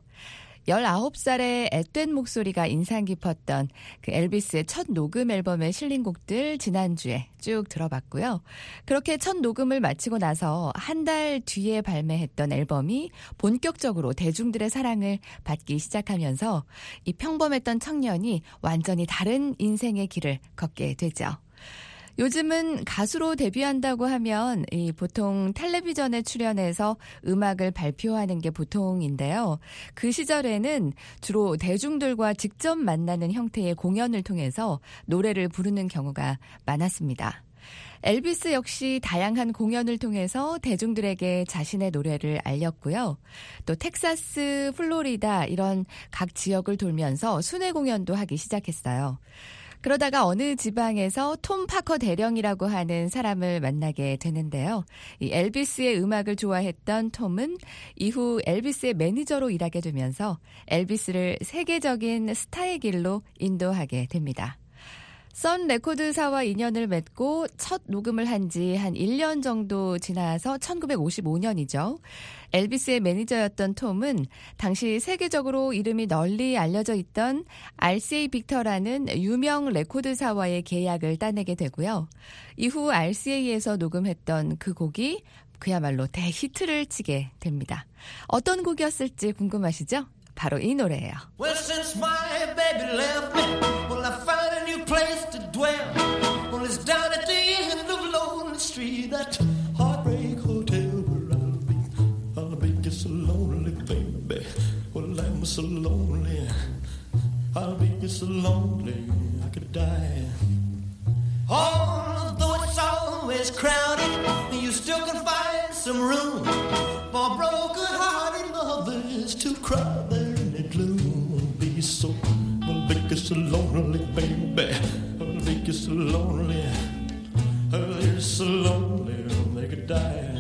19살의 앳된 목소리가 인상 깊었던 그 엘비스의 첫 녹음 앨범에 실린 곡들 지난주에 쭉 들어봤고요. 그렇게 첫 녹음을 마치고 나서 한 달 뒤에 발매했던 앨범이 본격적으로 대중들의 사랑을 받기 시작하면서 이 평범했던 청년이 완전히 다른 인생의 길을 걷게 되죠. 요즘은 가수로 데뷔한다고 하면 보통 텔레비전에 출연해서 음악을 발표하는 게 보통인데요. 그 시절에는 주로 대중들과 직접 만나는 형태의 공연을 통해서 노래를 부르는 경우가 많았습니다. 엘비스 역시 다양한 공연을 통해서 대중들에게 자신의 노래를 알렸고요. 또 텍사스, 플로리다 이런 각 지역을 돌면서 순회 공연도 하기 시작했어요. 그러다가 어느 지방에서 톰 파커 대령이라고 하는 사람을 만나게 되는데요. 이 엘비스의 음악을 좋아했던 톰은 이후 엘비스의 매니저로 일하게 되면서 엘비스를 세계적인 스타의 길로 인도하게 됩니다. 선 레코드사와 인연을 맺고 첫 녹음을 한 지 한 1년 정도 지나서 1955년이죠. 엘비스의 매니저였던 톰은 당시 세계적으로 이름이 널리 알려져 있던 RCA 빅터라는 유명 레코드사와의 계약을 따내게 되고요. 이후 RCA에서 녹음했던 그 곡이 그야말로 대히트를 치게 됩니다. 어떤 곡이었을지 궁금하시죠? 바로 이 노래예요. Well, since my baby left me, well, I found a new place to dwell. Well, it's down at the end of Lonely Street, that heartbreak hotel where I'll be just so lonely, baby. Well, I'm so lonely, I'll be just so lonely, I could die. Although it's always crowded, you still can find some room for broken-hearted lovers to cry there in the gloom. Be so, I'll be just so lonely, baby. I'll be just so lonely, I'll be so lonely, they could die.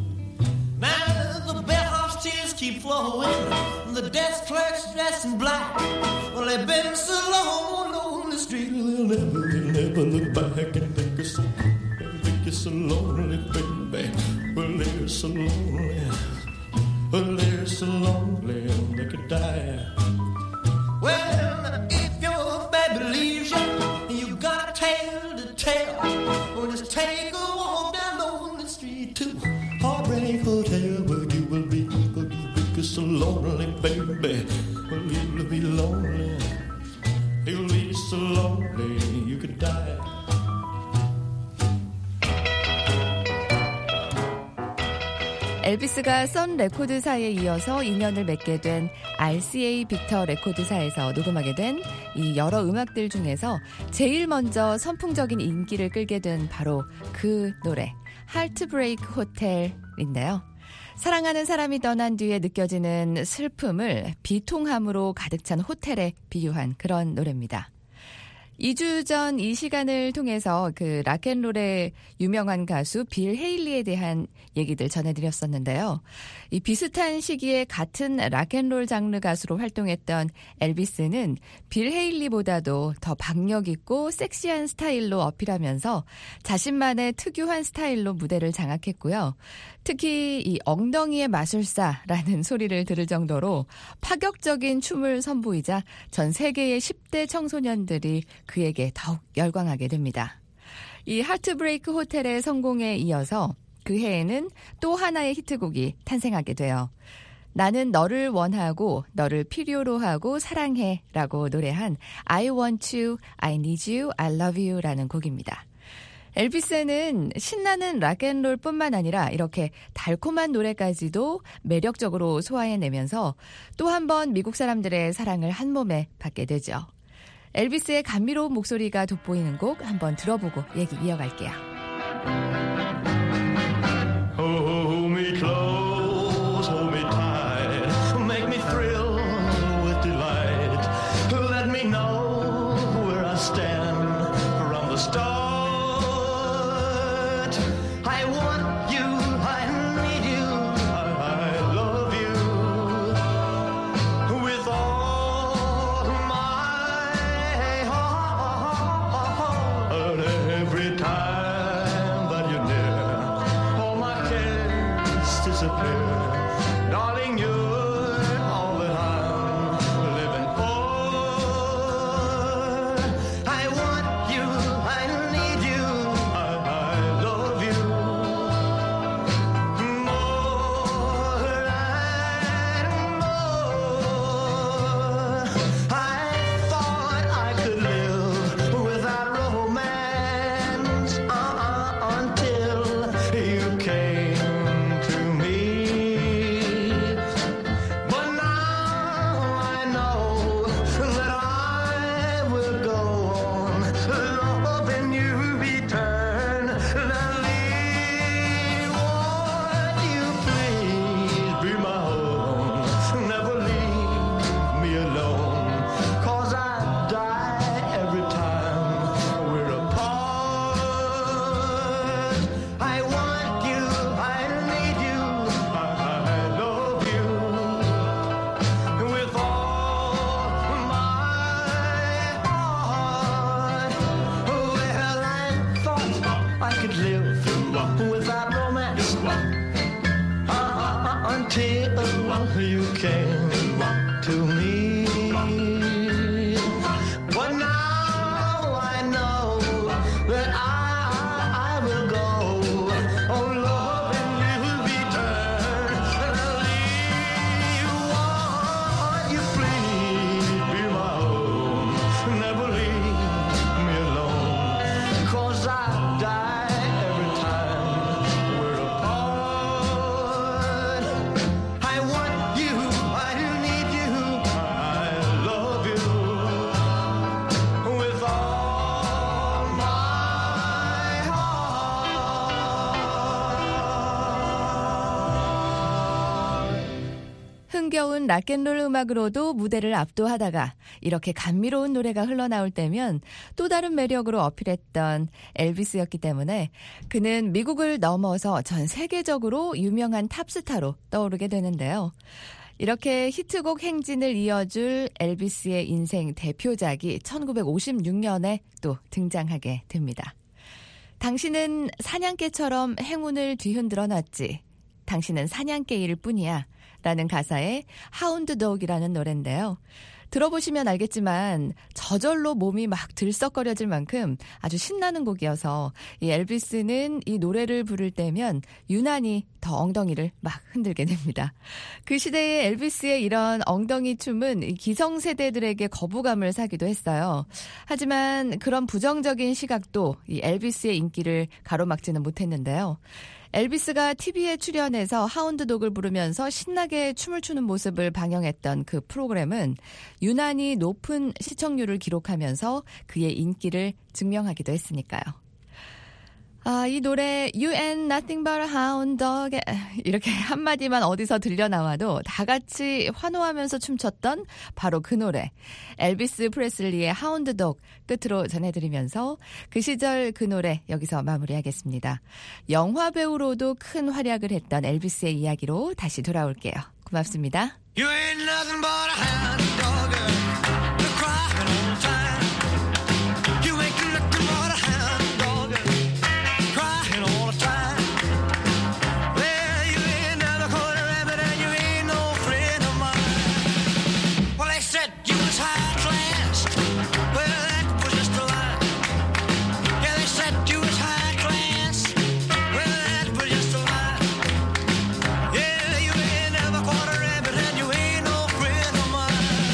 Now the bellhop's tears keep flowing, the desk clerk's dressed in black. Well, they've been so long on the street, they'll never look back and think it's so lonely, baby. Well, they're so lonely. Well, they're so lonely they could die. Well, if your baby leaves you, you got a tale to tell. Well, just take a walk down Lonely Street to Heartbreak Hotel, where you will be so lonely, baby. Well, you'll be lonely. You'll be so lonely you could die. 엘비스가 선 레코드사에 이어서 인연을 맺게 된 RCA 빅터 레코드사에서 녹음하게 된 이 여러 음악들 중에서 제일 먼저 선풍적인 인기를 끌게 된 바로 그 노래 하트브레이크 호텔인데요. 사랑하는 사람이 떠난 뒤에 느껴지는 슬픔을 비통함으로 가득 찬 호텔에 비유한 그런 노래입니다. 2주 전 이 시간을 통해서 그 락앤롤의 유명한 가수 빌 헤일리에 대한 얘기들 전해드렸었는데요. 이 비슷한 시기에 같은 락앤롤 장르 가수로 활동했던 엘비스는 빌 헤일리보다도 더 박력 있고 섹시한 스타일로 어필하면서 자신만의 특유한 스타일로 무대를 장악했고요. 특히 이 엉덩이의 마술사라는 소리를 들을 정도로 파격적인 춤을 선보이자 전 세계의 10대 청소년들이 그에게 더욱 열광하게 됩니다. 이 하트브레이크 호텔의 성공에 이어서 그 해에는 또 하나의 히트곡이 탄생하게 돼요. 나는 너를 원하고 너를 필요로 하고 사랑해 라고 노래한 I want you, I need you, I love you 라는 곡입니다. 엘비스는 신나는 락앤롤 뿐만 아니라 이렇게 달콤한 노래까지도 매력적으로 소화해내면서 또 한 번 미국 사람들의 사랑을 한 몸에 받게 되죠. 엘비스의 감미로운 목소리가 돋보이는 곡 한번 들어보고 얘기 이어갈게요. Hold me close, hold me tight, make me thrill with delight. knowing you're all that I'm living for. I want you, I need you, I love you more and more. I thought I could live without romance until you came to me. But now I know that I will go on loving you eternally. Won't you please be my own? Never leave me alone, 'cause I die every time we're apart. I want you, I need you, I love you with all my heart. Well, I thought I could live without romance until you came to me. But now I know that I will go on loving you eternally. Won't you please be my own? Never leave me alone, 'cause I die every time we're apart. I want you, I need you, I love you with all my heart. 흥겨운 락앤롤 음악으로도 무대를 압도하다가 이렇게 감미로운 노래가 흘러나올 때면 또 다른 매력으로 어필했던 엘비스였기 때문에 그는 미국을 넘어서 전 세계적으로 유명한 탑스타로 떠오르게 되는데요. 이렇게 히트곡 행진을 이어줄 엘비스의 인생 대표작이 1956년에 또 등장하게 됩니다. 당신은 사냥개처럼 행운을 뒤흔들어 놨지. 당신은 사냥개일 뿐이야. 라는 가사의 하운드독이라는 노래인데요. 들어보시면 알겠지만 저절로 몸이 막 들썩거려질 만큼 아주 신나는 곡이어서 이 엘비스는 이 노래를 부를 때면 유난히 더 엉덩이를 막 흔들게 됩니다. 그 시대의 엘비스의 이런 엉덩이 춤은 기성세대들에게 거부감을 사기도 했어요. 하지만 그런 부정적인 시각도 이 엘비스의 인기를 가로막지는 못했는데요. 엘비스가 TV에 출연해서 하운드독을 부르면서 신나게 춤을 추는 모습을 방영했던 그 프로그램은 유난히 높은 시청률을 기록하면서 그의 인기를 증명하기도 했으니까요. 이 노래 You ain't nothing but a hound dog 이렇게 한마디만 어디서 들려나와도 다 같이 환호하면서 춤췄던 바로 그 노래 엘비스 프레슬리의 하운드독 끝으로 전해드리면서 그 시절 그 노래 여기서 마무리하겠습니다. 영화 배우로도 큰 활약을 했던 엘비스의 이야기로 다시 돌아올게요. 고맙습니다. You ain't nothing but a hound dog, you're crying all the time. You ain't nothing but a hound dog, crying all the time. Well, you ain't never caught a rabbit and you ain't no friend of mine. Well, they said you was high class. Well, that was just a lie. Yeah, they said you was high class. Well, that was just a lie. Yeah, you ain't never caught a rabbit and you ain't no friend of mine.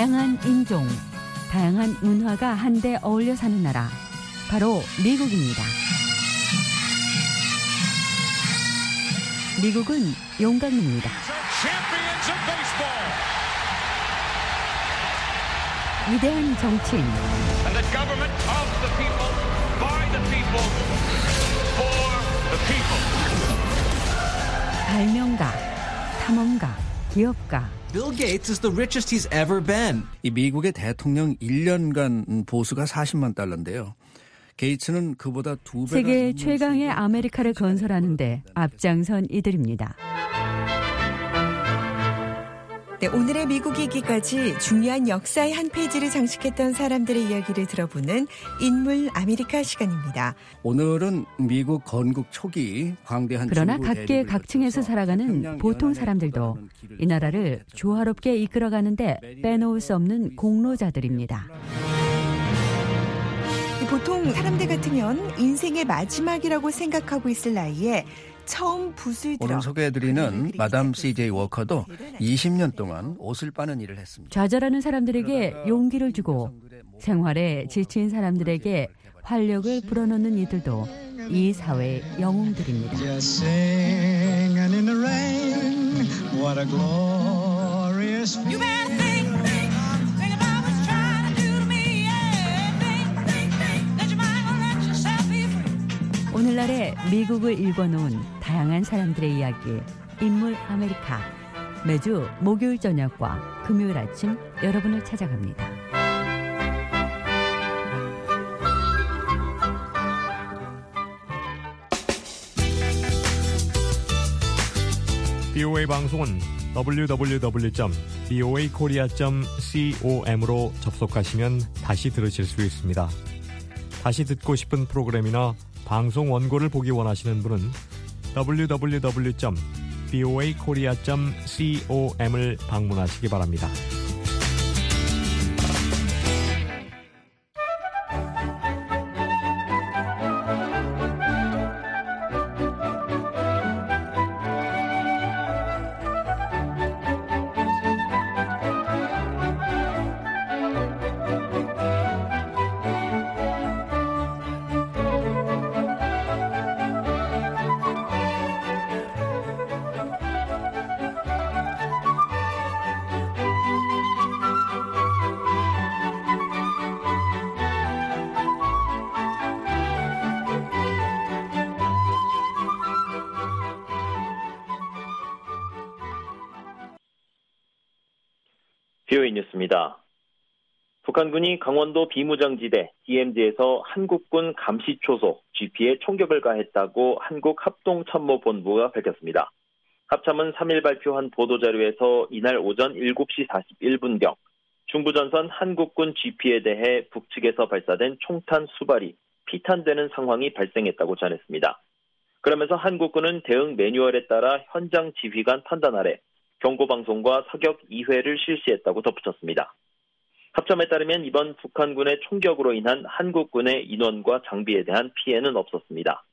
다양한 인종, 다양한 문화가 한데 어울려 사는 나라, 바로 미국입니다. 미국은 용광로입니다. 위대한 정치인, 발명가, 탐험가, 기업가. Bill Gates is the richest he's ever been. 이 미국의 대통령 1년간 보수가 40만 달러인데요. 게이츠는 그보다 2배가 세계 최강의 아메리카를 건설하는데 앞장선 이들입니다. 네, 오늘의 미국 얘기까지 중요한 역사의 한 페이지를 장식했던 사람들의 이야기를 들어보는 인물 아메리카 시간입니다. 오늘은 미국 건국 초기 광대한 그러나 각계 각층에서 살아가는 보통 사람들도 이 나라를 조화롭게 이끌어가는데 빼놓을 수 없는 공로자들입니다. 보통 사람들 같으면 인생의 마지막이라고 생각하고 있을 나이에 처음 붓을 들어 오늘 소개해드리는 마담 C.J. 워커도 20년 동안 옷을 빠는 일을 했습니다. 좌절하는 사람들에게 용기를 주고 생활에 지친 사람들에게 활력을 불어넣는 이들도 이 사회의 영웅들입니다. 오늘날의 미국을 읽어놓은 다양한 사람들의 이야기, 인물 아메리카. 매주 목요일 저녁과 금요일 아침 여러분을 찾아갑니다. BOA 방송은 www.boakorea.com으로 접속하시면 다시 들으실 수 있습니다. 다시 듣고 싶은 프로그램이나 방송 원고를 보기 원하시는 분은 www.boakorea.com을 방문하시기 바랍니다. BOA 뉴스입니다. 북한군이 강원도 비무장지대 DMZ에서 한국군 감시초소 GP에 총격을 가했다고 한국합동참모본부가 밝혔습니다. 합참은 3일 발표한 보도자료에서 이날 오전 7시 41분경 중부전선 한국군 GP에 대해 북측에서 발사된 총탄 수발이 피탄되는 상황이 발생했다고 전했습니다. 그러면서 한국군은 대응 매뉴얼에 따라 현장 지휘관 판단 아래 경고방송과 사격 2회를 실시했다고 덧붙였습니다. 합참에 따르면 이번 북한군의 총격으로 인한 한국군의 인원과 장비에 대한 피해는 없었습니다.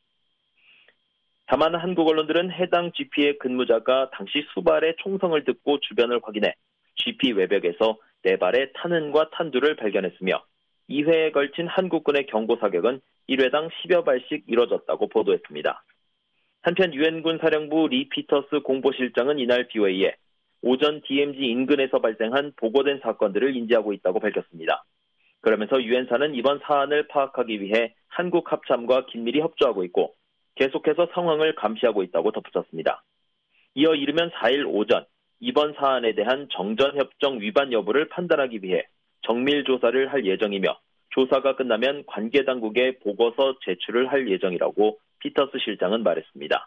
다만 한국 언론들은 해당 GP의 근무자가 당시 수발의 총성을 듣고 주변을 확인해 GP 외벽에서 4발의 탄흔과 탄두를 발견했으며 2회에 걸친 한국군의 경고 사격은 1회당 10여 발씩 이뤄졌다고 보도했습니다. 한편 유엔군 사령부 리 피터스 공보실장은 이날 BOA에 오전 DMZ 인근에서 발생한 보고된 사건들을 인지하고 있다고 밝혔습니다. 그러면서 유엔사는 이번 사안을 파악하기 위해 한국 합참과 긴밀히 협조하고 있고 계속해서 상황을 감시하고 있다고 덧붙였습니다. 이어 이르면 4일 오전 이번 사안에 대한 정전협정 위반 여부를 판단하기 위해 정밀 조사를 할 예정이며 조사가 끝나면 관계 당국에 보고서 제출을 할 예정이라고 피터스 실장은 말했습니다.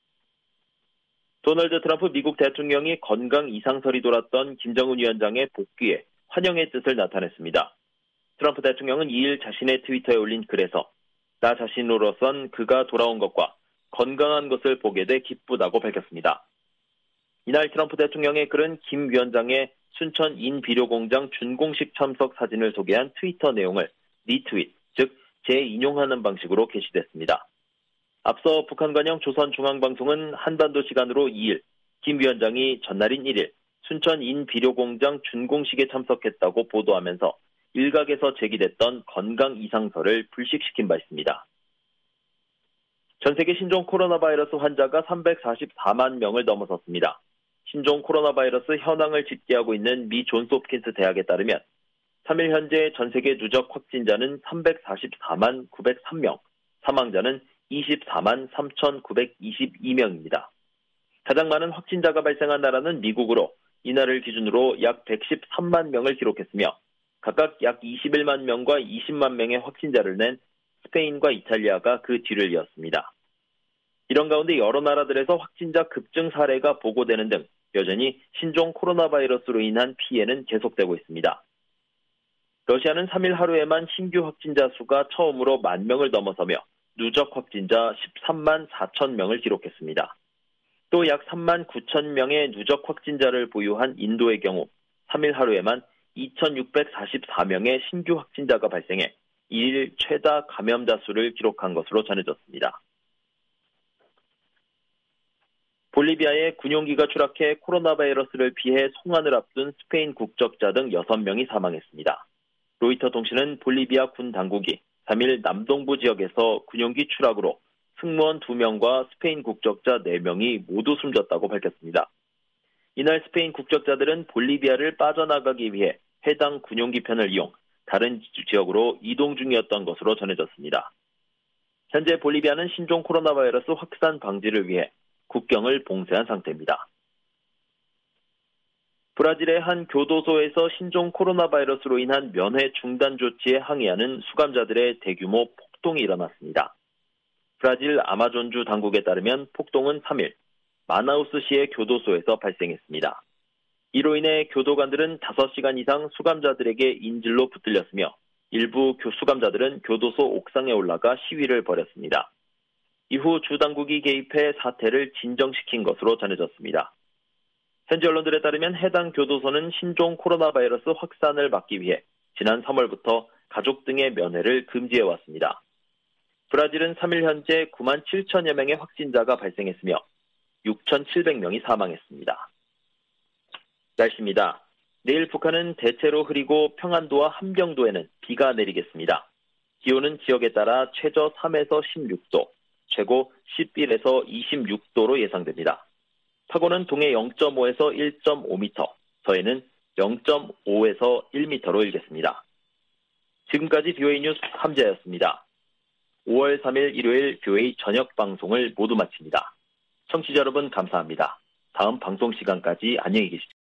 도널드 트럼프 미국 대통령이 건강 이상설이 돌았던 김정은 위원장의 복귀에 환영의 뜻을 나타냈습니다. 트럼프 대통령은 2일 자신의 트위터에 올린 글에서 나 자신으로선 그가 돌아온 것과 건강한 것을 보게 돼 기쁘다고 밝혔습니다. 이날 트럼프 대통령의 글은 김 위원장의 순천 인비료공장 준공식 참석 사진을 소개한 트위터 내용을 리트윗, 즉 재인용하는 방식으로 게시됐습니다. 앞서 북한 관영 조선중앙방송은 한반도 시간으로 2일 김 위원장이 전날인 1일 순천 인비료공장 준공식에 참석했다고 보도하면서 일각에서 제기됐던 건강 이상설을 불식시킨 바 있습니다. 전 세계 신종 코로나 바이러스 환자가 344만 명을 넘어섰습니다. 신종 코로나 바이러스 현황을 집계하고 있는 미 존스홉킨스 대학에 따르면 3일 현재 전 세계 누적 확진자는 344만 903명, 사망자는 24만 3,922명입니다. 가장 많은 확진자가 발생한 나라는 미국으로 이날을 기준으로 약 113만 명을 기록했으며 각각 약 21만 명과 20만 명의 확진자를 낸 스페인과 이탈리아가 그 뒤를 이었습니다. 이런 가운데 여러 나라들에서 확진자 급증 사례가 보고되는 등 여전히 신종 코로나 바이러스로 인한 피해는 계속되고 있습니다. 러시아는 3일 하루에만 신규 확진자 수가 처음으로 10,000명을 넘어서며 누적 확진자 13만 4천 명을 기록했습니다. 또 약 3만 9천 명의 누적 확진자를 보유한 인도의 경우 3일 하루에만 2,644명의 신규 확진자가 발생해 1일 최다 감염자 수를 기록한 것으로 전해졌습니다. 볼리비아에 군용기가 추락해 코로나 바이러스를 피해 송환을 앞둔 스페인 국적자 등 6명이 사망했습니다. 로이터 통신은 볼리비아 군 당국이 3일 남동부 지역에서 군용기 추락으로 승무원 2명과 스페인 국적자 4명이 모두 숨졌다고 밝혔습니다. 이날 스페인 국적자들은 볼리비아를 빠져나가기 위해 해당 군용기 편을 이용 다른 지역으로 이동 중이었던 것으로 전해졌습니다. 현재 볼리비아는 신종 코로나 바이러스 확산 방지를 위해 국경을 봉쇄한 상태입니다. 브라질의 한 교도소에서 신종 코로나 바이러스로 인한 면회 중단 조치에 항의하는 수감자들의 대규모 폭동이 일어났습니다. 브라질 아마존주 당국에 따르면 폭동은 3일 마나우스시의 교도소에서 발생했습니다. 이로 인해 교도관들은 5시간 이상 수감자들에게 인질로 붙들렸으며 일부 수감자들은 교도소 옥상에 올라가 시위를 벌였습니다. 이후 주 당국이 개입해 사태를 진정시킨 것으로 전해졌습니다. 현지 언론들에 따르면 해당 교도소는 신종 코로나 바이러스 확산을 막기 위해 지난 3월부터 가족 등의 면회를 금지해왔습니다. 브라질은 3일 현재 9만 7천여 명의 확진자가 발생했으며 6,700명이 사망했습니다. 날씨입니다. 내일 북한은 대체로 흐리고 평안도와 함경도에는 비가 내리겠습니다. 기온은 지역에 따라 최저 3에서 16도, 최고 11에서 26도로 예상됩니다. 파고는 동해 0.5에서 1.5m, 서해는 0.5에서 1m로 일겠습니다. 지금까지 BOA 뉴스 함재였습니다. 5월 3일 일요일 BOA 저녁 방송을 모두 마칩니다. 청취자 여러분 감사합니다. 다음 방송 시간까지 안녕히 계십시오.